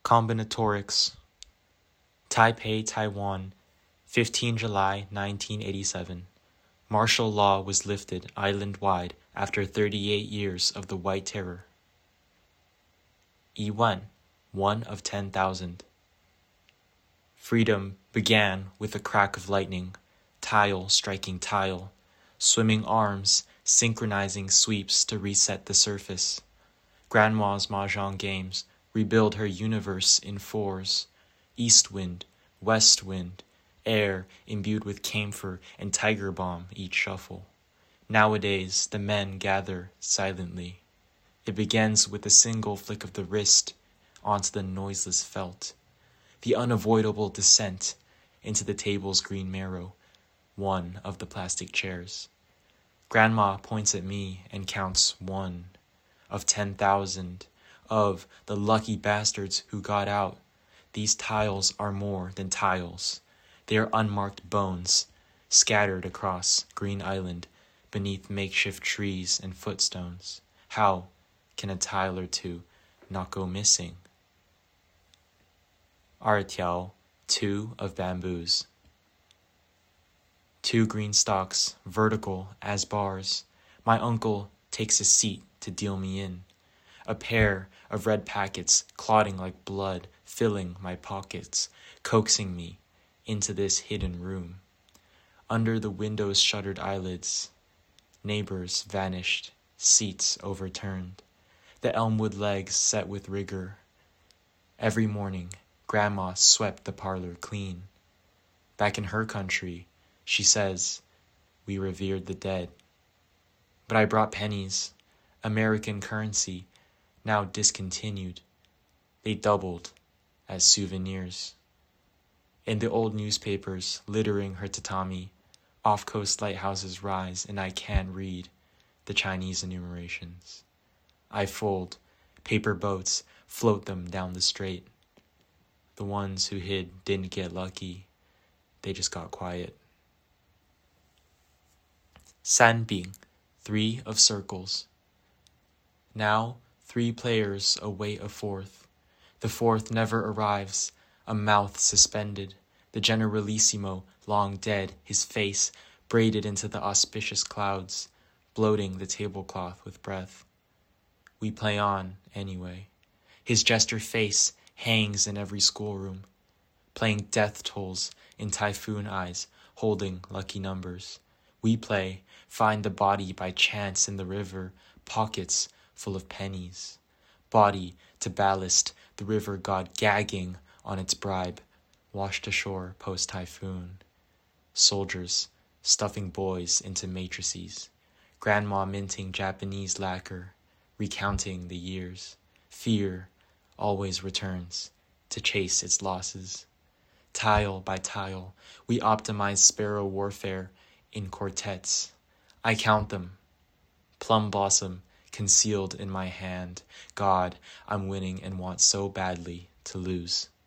Combinatorics. Taipei, Taiwan, 15 July 1987. Martial law was lifted island-wide after 38 years of the White Terror. Yiwan, 1 of 10,000. Freedom began with a crack of lightning, tile striking tile, swimming arms synchronizing sweeps to reset the surface. Grandma's mahjong games rebuild her universe in fours. East wind, west wind, air imbued with camphor and tiger balm each shuffle. Nowadays the men gather silently. It begins with a single flick of the wrist onto the noiseless felt. The unavoidable descent into the table's green marrow, one of the plastic chairs. Grandma points at me and counts 1 of 10,000 of the lucky bastards who got out. These tiles are more than tiles. They are unmarked bones, scattered across Green Island beneath makeshift trees and footstones. How can a tile or two not go missing? 2条, 2 of bamboos. 2 green stalks, vertical as bars. My uncle takes a seat to deal me in. A pair of red packets clotting like blood, filling my pockets, coaxing me into this hidden room. Under the window's shuttered eyelids, neighbors vanished, seats overturned, the elmwood legs set with rigor. Every morning, Grandma swept the parlor clean. Back in her country, she says, we revered the dead. But I brought pennies, American currency, now discontinued. They doubled as souvenirs. In the old newspapers littering her tatami, off-coast lighthouses rise, and I can't read the Chinese enumerations. I fold paper boats, float them down the strait. The ones who hid didn't get lucky. They just got quiet. 三饼, 3 of circles. Now 3 players await a fourth. The fourth never arrives, a mouth suspended. The generalissimo long dead, his face braided into the auspicious clouds, bloating the tablecloth with breath. We play on anyway. His jester face hangs in every schoolroom, playing death tolls in typhoon eyes, holding lucky numbers. We play, find the body by chance in the river, pockets full of pennies. Body to ballast, the river god gagging on its bribe, washed ashore post-typhoon. Soldiers stuffing boys into matrices. Grandma minting Japanese lacquer, recounting the years. Fear always returns to chase its losses. Tile by tile, we optimize sparrow warfare in quartets. I count them. Plum blossom concealed in my hand. God, I'm winning and want so badly to lose.